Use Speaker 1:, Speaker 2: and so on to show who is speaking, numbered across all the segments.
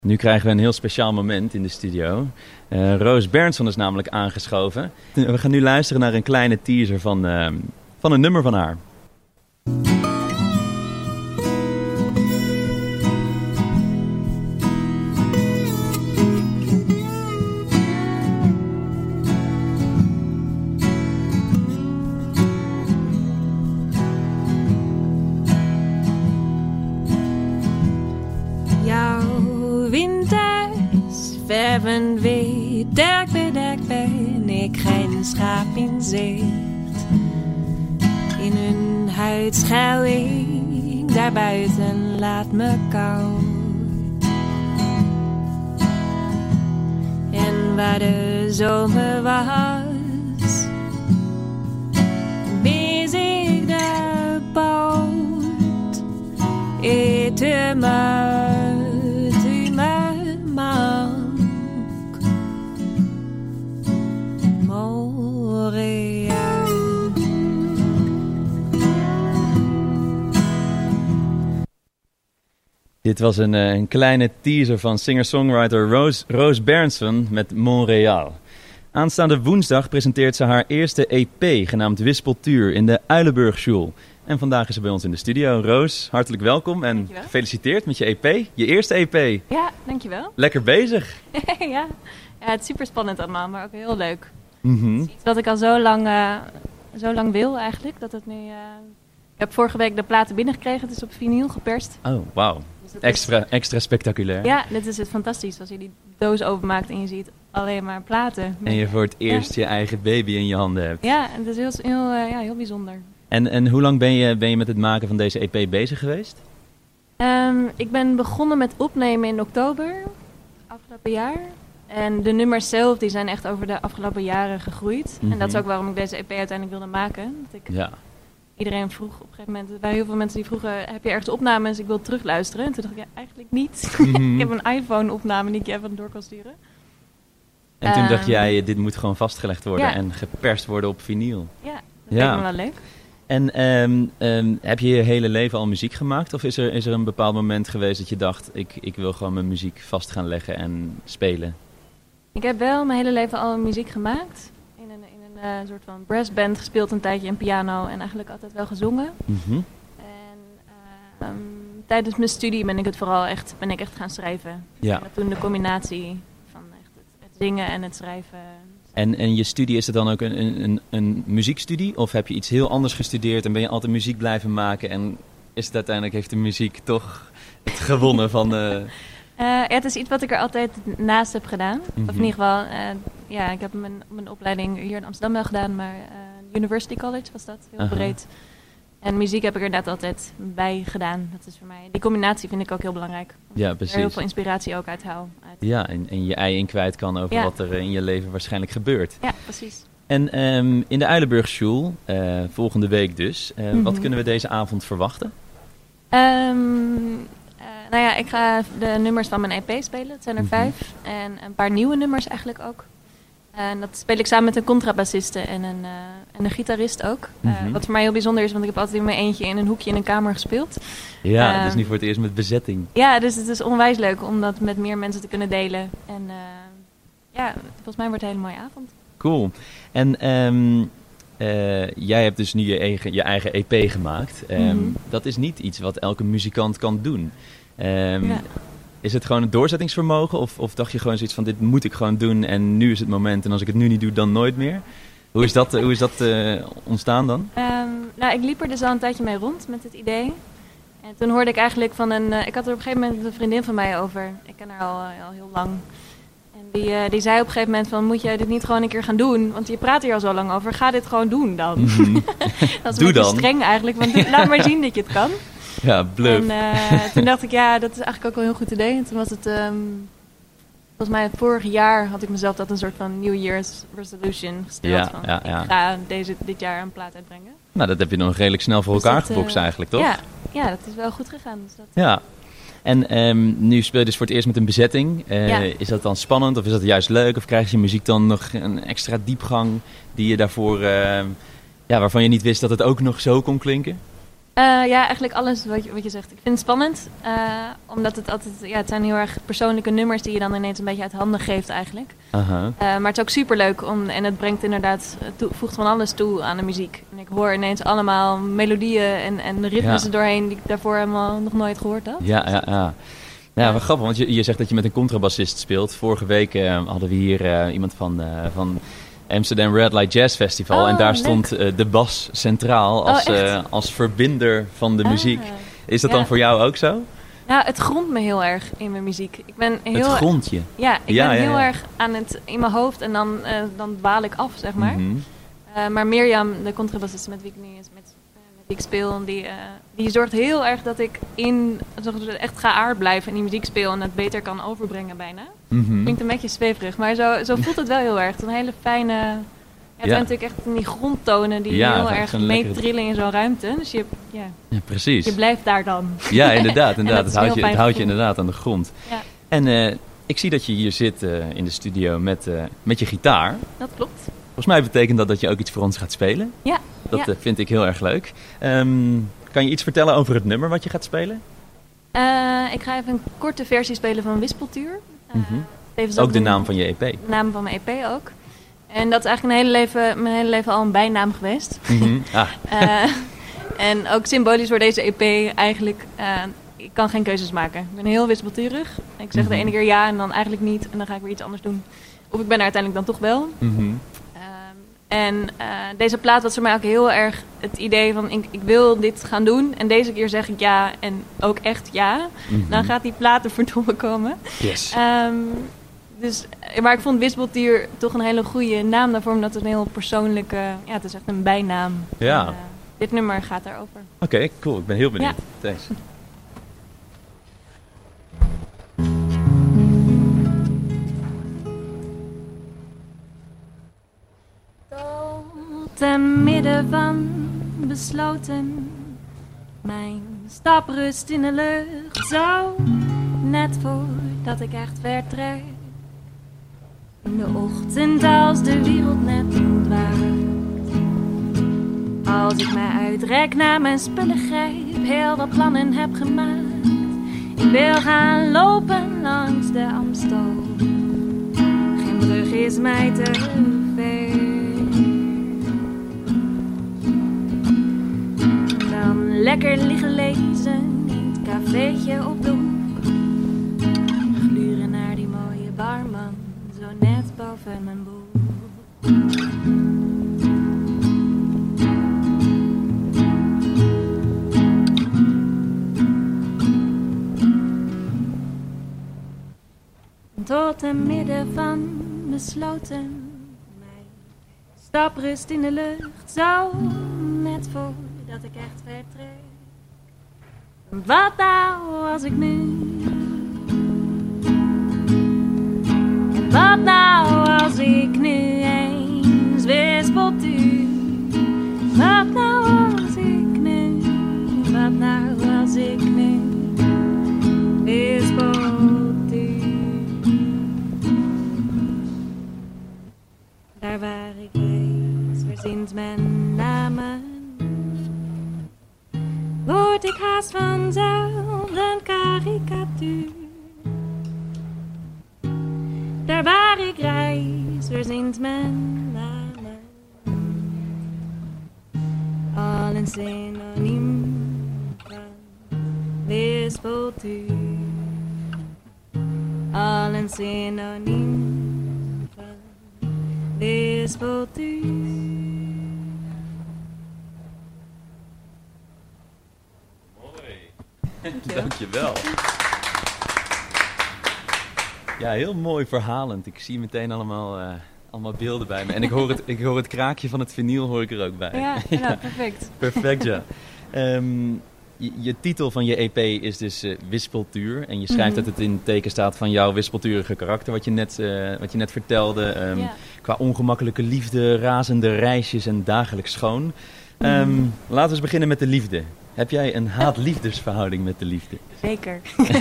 Speaker 1: Nu krijgen we een heel speciaal moment in de studio. Roos Berndson is namelijk aangeschoven. We gaan nu luisteren naar een kleine teaser van een nummer van haar.
Speaker 2: Verven wit, bedekt ben ik geen schaap in zicht. In hun huid schuil ik, daarbuiten laat me koud. En waar de zomer was, bis ik de boot, ete me, tu me man.
Speaker 1: Dit was een kleine teaser van singer-songwriter Roos Berndson met Montréal. Aanstaande woensdag presenteert ze haar eerste EP, genaamd Wispeltuur, in de Uilenburgschule. En vandaag is ze bij ons in de studio. Roos, hartelijk welkom en dankjewel. Gefeliciteerd met je EP. Je eerste EP.
Speaker 2: Ja, dankjewel.
Speaker 1: Lekker bezig.
Speaker 2: Ja, het is super spannend allemaal, maar ook heel leuk.
Speaker 1: Mm-hmm.
Speaker 2: Het is iets wat ik al zo lang wil eigenlijk. Dat het nu, ik heb vorige week de platen binnengekregen. Het is op vinyl geperst.
Speaker 1: Oh, wauw. Dus extra spectaculair.
Speaker 2: Ja, dit is het fantastisch. Als je die doos openmaakt en je ziet alleen maar platen.
Speaker 1: En je voor het eerst je eigen baby in je handen hebt.
Speaker 2: Ja, en het is heel bijzonder.
Speaker 1: En hoe lang ben je met het maken van deze EP bezig geweest?
Speaker 2: Ik ben begonnen met opnemen in oktober afgelopen jaar. En de nummers zelf die zijn echt over de afgelopen jaren gegroeid. Mm-hmm. En dat is ook waarom ik deze EP uiteindelijk wilde maken. Dat ik iedereen vroeg op een gegeven moment, bij heel veel mensen die vroegen, heb je ergens opnames? Ik wil terugluisteren. En toen dacht ik, eigenlijk niet.
Speaker 1: Mm-hmm.
Speaker 2: Ik heb een iPhone-opname die ik je even door kan sturen.
Speaker 1: En toen dacht jij, dit moet gewoon vastgelegd worden en geperst worden op vinyl.
Speaker 2: Ja, dat lijkt me wel leuk.
Speaker 1: En heb je je hele leven al muziek gemaakt? Of is er een bepaald moment geweest dat je dacht, ik wil gewoon mijn muziek vast gaan leggen en spelen?
Speaker 2: Ik heb wel mijn hele leven al muziek gemaakt. In een soort van brassband gespeeld een tijdje en piano en eigenlijk altijd wel gezongen.
Speaker 1: Mm-hmm.
Speaker 2: En tijdens mijn studie ben ik echt gaan schrijven.
Speaker 1: Ja.
Speaker 2: En toen de combinatie van echt het zingen en het schrijven.
Speaker 1: En je studie, is het dan ook een muziekstudie? Of heb je iets heel anders gestudeerd en ben je altijd muziek blijven maken? En is het uiteindelijk, heeft de muziek toch het gewonnen van de...
Speaker 2: het is iets wat ik er altijd naast heb gedaan.
Speaker 1: Mm-hmm.
Speaker 2: Of in ieder geval, ik heb mijn opleiding hier in Amsterdam wel gedaan, maar University College was dat, heel breed. En muziek heb ik er inderdaad altijd bij gedaan. Dat is voor mij, die combinatie vind ik ook heel belangrijk.
Speaker 1: Ja, precies.
Speaker 2: Er heel veel inspiratie ook uit haal.
Speaker 1: Ja, en je ei in kwijt kan over wat er in je leven waarschijnlijk gebeurt.
Speaker 2: Ja, precies.
Speaker 1: En in de Uilenburgschule, volgende week dus, wat kunnen we deze avond verwachten?
Speaker 2: Ik ga de nummers van mijn EP spelen. Het zijn er 5. En een paar nieuwe nummers eigenlijk ook. En dat speel ik samen met een contrabassiste en een gitarist ook. Wat voor mij heel bijzonder is, want ik heb altijd in mijn eentje in een hoekje in een kamer gespeeld.
Speaker 1: Ja, dus nu voor het eerst met bezetting.
Speaker 2: Ja, dus het is onwijs leuk om dat met meer mensen te kunnen delen. En volgens mij wordt het een hele mooie avond. Cool.
Speaker 1: En jij hebt dus nu je eigen EP gemaakt. Dat is niet iets wat elke muzikant kan doen. Is het gewoon een doorzettingsvermogen? Of dacht je gewoon zoiets van, dit moet ik gewoon doen en nu is het moment. En als ik het nu niet doe, dan nooit meer? Hoe is dat ontstaan dan?
Speaker 2: Ik liep er dus al een tijdje mee rond met het idee. En toen hoorde ik eigenlijk van ik had er op een gegeven moment een vriendin van mij over. Ik ken haar al heel lang. En die zei op een gegeven moment van, moet jij dit niet gewoon een keer gaan doen? Want je praat hier al zo lang over. Ga dit gewoon doen dan.
Speaker 1: Mm-hmm.
Speaker 2: Dat is een beetje streng eigenlijk. Want laat maar zien dat je het kan.
Speaker 1: Ja, bluff.
Speaker 2: En toen dacht ik, dat is eigenlijk ook wel een heel goed idee. En toen was het, volgens mij vorig jaar had ik mezelf dat een soort van New Year's resolution gesteld. Ik ga dit jaar een plaat uitbrengen.
Speaker 1: Nou, dat heb je nog redelijk snel voor elkaar gebokst eigenlijk, toch?
Speaker 2: Ja, dat is wel goed gegaan. Dus dat,
Speaker 1: ja. En nu speel je dus voor het eerst met een bezetting. Is dat dan spannend of is dat juist leuk? Of krijg je muziek dan nog een extra diepgang die je daarvoor, waarvan je niet wist dat het ook nog zo kon klinken?
Speaker 2: Ja, eigenlijk alles wat je zegt. Ik vind het spannend, omdat het altijd, het zijn heel erg persoonlijke nummers die je dan ineens een beetje uit handen geeft eigenlijk. Maar het is ook superleuk en het brengt inderdaad, voegt van alles toe aan de muziek. En ik hoor ineens allemaal melodieën en ritmes er doorheen die ik daarvoor helemaal nog nooit gehoord had.
Speaker 1: Ja, wel grappig, want je zegt dat je met een contrabassist speelt. Vorige week hadden we hier iemand van Amsterdam Red Light Jazz Festival. En daar stond de bas centraal als verbinder van de muziek. Is dat dan voor jou ook zo?
Speaker 2: Ja, het grondt me heel erg in mijn muziek. Ik ben heel
Speaker 1: het grondt je?
Speaker 2: Ja, ik ben heel erg aan het in mijn hoofd en dan dwaal ik af, zeg maar.
Speaker 1: Mm-hmm.
Speaker 2: Maar Mirjam, de contrabassist met wie ik nu met wie ik speel, die zorgt heel erg dat ik echt geaard blijf en die muziek speel en het beter kan overbrengen bijna.
Speaker 1: Mm-hmm.
Speaker 2: Klinkt een beetje zweverig, maar zo voelt het wel heel erg. Het is een hele fijne... het zijn natuurlijk echt die grondtonen die heel erg meetrillen in zo'n ruimte. Dus
Speaker 1: precies.
Speaker 2: Je blijft daar dan.
Speaker 1: Ja, inderdaad. Het houdt je
Speaker 2: gevoel.
Speaker 1: inderdaad aan de grond.
Speaker 2: Ja.
Speaker 1: En ik zie dat je hier zit in de studio met je gitaar.
Speaker 2: Dat klopt.
Speaker 1: Volgens mij betekent dat je ook iets voor ons gaat spelen.
Speaker 2: Ja.
Speaker 1: Dat vind ik heel erg leuk. Kan je iets vertellen over het nummer wat je gaat spelen?
Speaker 2: Ik ga even een korte versie spelen van Wispeltuur.
Speaker 1: Ook de naam van je EP?
Speaker 2: De naam van mijn EP ook. En dat is eigenlijk mijn hele leven al een bijnaam geweest.
Speaker 1: Mm-hmm.
Speaker 2: En ook symbolisch voor deze EP eigenlijk... ik kan geen keuzes maken. Ik ben heel wispelturig. Ik zeg de ene keer ja en dan eigenlijk niet. En dan ga ik weer iets anders doen. Of ik ben er uiteindelijk dan toch wel.
Speaker 1: Mm-hmm.
Speaker 2: En deze plaat was voor mij ook heel erg het idee van... ik wil dit gaan doen. En deze keer zeg ik ja en ook echt ja.
Speaker 1: Mm-hmm.
Speaker 2: Dan gaat die plaat er verdomme komen.
Speaker 1: Yes.
Speaker 2: Maar ik vond Wispeltuur toch een hele goede naam daarvoor. Omdat het een heel persoonlijke... het is echt een bijnaam.
Speaker 1: Ja.
Speaker 2: En, dit nummer gaat daarover.
Speaker 1: Oké, cool. Ik ben heel benieuwd. Ja. Thanks.
Speaker 2: Te midden van besloten, mijn stap rust in de lucht, zo net voordat ik echt vertrek. In de ochtend als de wereld net ontwaakt, als ik mij uitrek naar mijn spullen grijp, heel wat plannen heb gemaakt. Ik wil gaan lopen langs de Amstel, geen brug is mij te ver. Lekker liggen lezen in het cafeetje op de hoek. Gluren naar die mooie barman, zo net boven mijn boek. Tot te midden van besloten, mijn staprust in de lucht, zo net voordat ik echt vertrek. Wat nou als ik nu? En wat nou als ik nu eens wispeltuur? Wat nou als ik nu? Wat nou als ik nu wispeltuur? Daar waar ik reis, verzint mijn namen. Word ik haast vanzelf een karikatuur. Daar waar ik reis, verzint men namen. Al een synoniem van wispeltuur. Al een synoniem van wispeltuur.
Speaker 1: Dankjewel. Ja, heel mooi verhalend. Ik zie meteen allemaal beelden bij me. En ik hoor het kraakje van het vinyl hoor ik er ook bij.
Speaker 2: Ja, perfect.
Speaker 1: Perfect, ja. Je titel van je EP is dus Wispeltuur. En je schrijft dat het in het teken staat van jouw wispelturige karakter, wat je net vertelde. Qua ongemakkelijke liefde, razende reisjes en dagelijks schoon. Laten we eens beginnen met de liefde. Heb jij een haat-liefdesverhouding met de liefde?
Speaker 2: Zeker.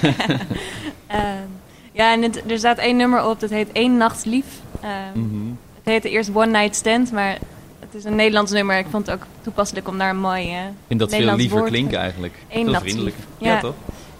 Speaker 2: En er staat één nummer op, dat heet Eén Nachts Lief. Het heette eerst One Night Stand, maar het is een Nederlands nummer. Ik vond het ook toepasselijk om daar een mooi
Speaker 1: Ik vind dat veel
Speaker 2: Nederlands
Speaker 1: liever
Speaker 2: woord
Speaker 1: klinken eigenlijk. Veel
Speaker 2: eendagslief.
Speaker 1: vriendelijker.
Speaker 2: Ja.
Speaker 1: Ja, toch?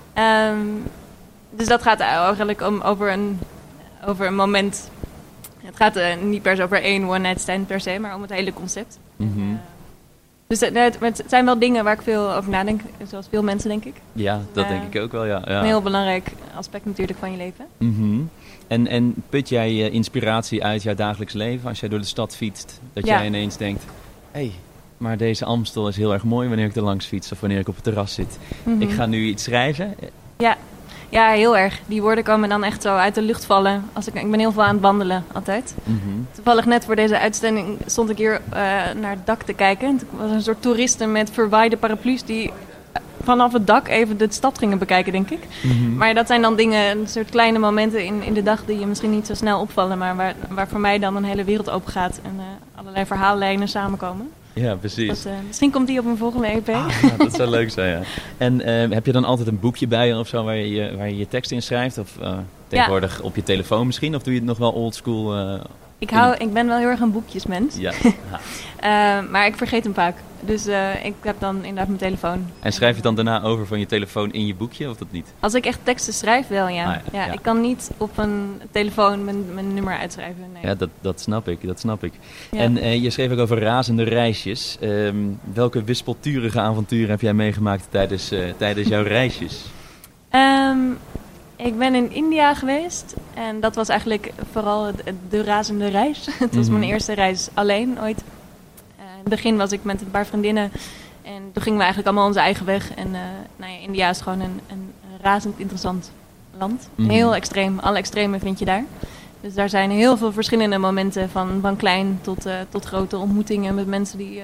Speaker 2: Dus dat gaat eigenlijk over een moment. Het gaat niet per se over één one-night stand per se, maar om het hele concept.
Speaker 1: Mhm.
Speaker 2: Dus het zijn wel dingen waar ik veel over nadenk, zoals veel mensen denk ik.
Speaker 1: Ja, dat denk ik ook wel, ja.
Speaker 2: Een heel belangrijk aspect natuurlijk van je leven.
Speaker 1: Mhm. En put jij inspiratie uit jouw dagelijks leven als jij door de stad fietst? Dat
Speaker 2: Ja.
Speaker 1: jij ineens denkt, hé, maar deze Amstel is heel erg mooi wanneer ik er langs fiets of wanneer ik op het terras zit.
Speaker 2: Mhm.
Speaker 1: Ik ga nu iets schrijven.
Speaker 2: Ja, heel erg. Die woorden komen dan echt zo uit de lucht vallen. Ik ben heel veel aan het wandelen, altijd.
Speaker 1: Mhm.
Speaker 2: Toevallig net voor deze uitzending stond ik hier naar het dak te kijken. En toen was een soort toeristen met verwaaide paraplu's die vanaf het dak even de stad gingen bekijken, denk ik.
Speaker 1: Mhm.
Speaker 2: Maar dat zijn dan dingen, een soort kleine momenten in de dag die je misschien niet zo snel opvallen. Maar waar voor mij dan een hele wereld open gaat en allerlei verhaallijnen samenkomen.
Speaker 1: Ja, precies.
Speaker 2: Dus, misschien komt die op een volgende EP.
Speaker 1: Ja, dat zou leuk zijn, ja. En heb je dan altijd een boekje bij je of zo waar je je tekst in schrijft? Of tegenwoordig op je telefoon misschien? Of doe je het nog wel oldschool?
Speaker 2: Ik ben wel heel erg een boekjesmens.
Speaker 1: Ja.
Speaker 2: Maar ik vergeet hem vaak. Dus ik heb dan inderdaad mijn telefoon.
Speaker 1: En schrijf je het dan daarna over van je telefoon in je boekje of dat niet?
Speaker 2: Als ik echt teksten schrijf wel, ja.
Speaker 1: Ah, ja.
Speaker 2: Ik kan niet op een telefoon mijn nummer uitschrijven. Nee.
Speaker 1: Ja, dat snap ik.
Speaker 2: Ja.
Speaker 1: En je schreef ook over razende reisjes. Welke wispelturige avonturen heb jij meegemaakt tijdens jouw reisjes?
Speaker 2: Ik ben in India geweest. En dat was eigenlijk vooral de razende reis. Het was mijn eerste reis alleen ooit. In het begin was ik met een paar vriendinnen. En toen gingen we eigenlijk allemaal onze eigen weg. En India is gewoon een razend interessant land.
Speaker 1: Mhm.
Speaker 2: Heel extreem. Alle extremen vind je daar. Dus daar zijn heel veel verschillende momenten. Van klein tot grote ontmoetingen met mensen die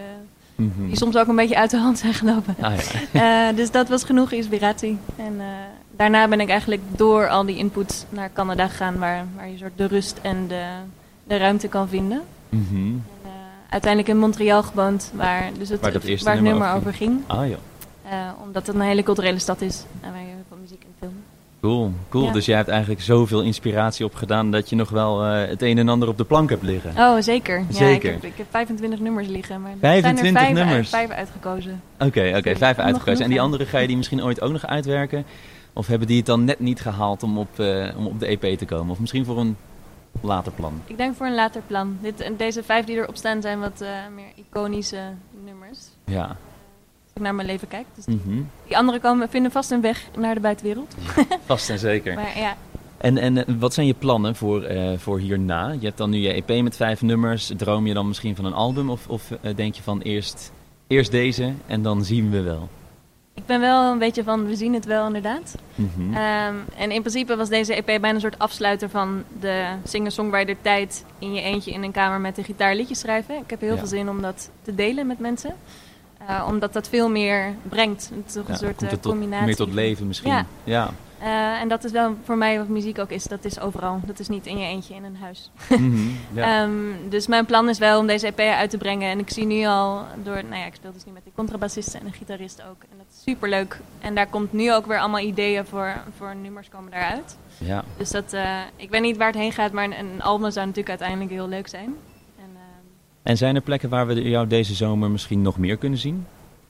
Speaker 2: soms ook een beetje uit de hand zijn gelopen.
Speaker 1: Ah, ja.
Speaker 2: Dus dat was genoeg inspiratie. En daarna ben ik eigenlijk door al die inputs naar Canada gegaan. Waar je soort de rust en de ruimte kan vinden.
Speaker 1: Mhm.
Speaker 2: En, uiteindelijk in Montreal gewoond. Waar het nummer over ging.
Speaker 1: Ah, ja.
Speaker 2: Omdat het een hele culturele stad is. En waar je heel veel muziek en film.
Speaker 1: Cool.
Speaker 2: Ja.
Speaker 1: Dus jij hebt eigenlijk zoveel inspiratie opgedaan dat je nog wel het een en ander op de plank hebt liggen.
Speaker 2: Oh, zeker.
Speaker 1: Zeker.
Speaker 2: Ja, ik heb 25 nummers liggen. Maar
Speaker 1: 25
Speaker 2: zijn er
Speaker 1: nummers?
Speaker 2: 5 uitgekozen.
Speaker 1: Oké, 5 uitgekozen. En die
Speaker 2: genoeg,
Speaker 1: andere ga je die misschien ooit ook nog uitwerken? Of hebben die het dan net niet gehaald om op de EP te komen? Of misschien voor een later plan?
Speaker 2: Ik denk voor een later plan. Deze 5 die erop staan zijn wat meer iconische nummers.
Speaker 1: Ja.
Speaker 2: Als ik naar mijn leven kijk. Dus
Speaker 1: Mhm.
Speaker 2: die anderen vinden vast een weg naar de buitenwereld.
Speaker 1: Vast en zeker.
Speaker 2: Maar ja,
Speaker 1: En wat zijn je plannen voor hierna? Je hebt dan nu je EP met 5 nummers. Droom je dan misschien van een album? Of denk je van eerst deze en dan zien we wel?
Speaker 2: ik ben wel een beetje van, we zien het wel inderdaad.
Speaker 1: Mhm.
Speaker 2: En in principe was deze EP bijna een soort afsluiter van de singer-songwriter tijd in je eentje in een kamer met een gitaar liedjes schrijven. Ik heb heel veel zin om dat te delen met mensen. Omdat dat veel meer brengt. Het is toch een soort
Speaker 1: komt het
Speaker 2: combinatie.
Speaker 1: meer tot leven misschien.
Speaker 2: Ja. En dat is wel voor mij wat muziek ook is. Dat is overal. Dat is niet in je eentje in een huis.
Speaker 1: Mhm, ja.
Speaker 2: Dus mijn plan is wel om deze EP uit te brengen. En ik zie nu al ik speel dus nu met die contrabassisten en een gitarist ook. En dat is superleuk. En daar komt nu ook weer allemaal ideeën voor nummers komen daaruit.
Speaker 1: Ja.
Speaker 2: Dus ik weet niet waar het heen gaat, maar een album zou natuurlijk uiteindelijk heel leuk zijn.
Speaker 1: En zijn er plekken waar we jou deze zomer misschien nog meer kunnen zien?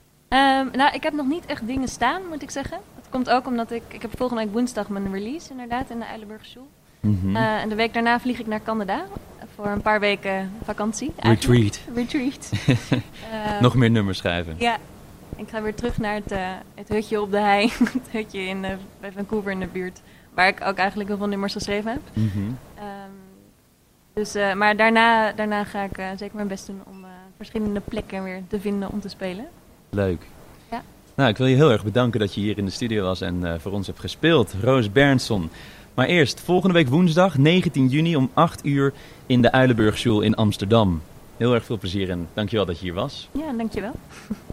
Speaker 2: Ik heb nog niet echt dingen staan, moet ik zeggen. Dat komt ook omdat ik heb volgende week woensdag mijn release inderdaad in de Eilenburgerschule.
Speaker 1: Mhm.
Speaker 2: En de week daarna vlieg ik naar Canada voor een paar weken vakantie.
Speaker 1: Retreat. Nog meer nummers schrijven.
Speaker 2: Ja, ik ga weer terug naar het hutje op de hei. Het hutje bij Vancouver in de buurt. Waar ik ook eigenlijk heel veel nummers geschreven heb.
Speaker 1: Mhm.
Speaker 2: Maar daarna ga ik zeker mijn best doen om verschillende plekken weer te vinden om te spelen.
Speaker 1: Leuk.
Speaker 2: Ja.
Speaker 1: Nou, ik wil je heel erg bedanken dat je hier in de studio was en voor ons hebt gespeeld. Roos Berndson. Maar eerst, volgende week woensdag, 19 juni om 8 uur in de Eilenburgerschule in Amsterdam. Heel erg veel plezier en dankjewel dat je hier was.
Speaker 2: Ja, dankjewel.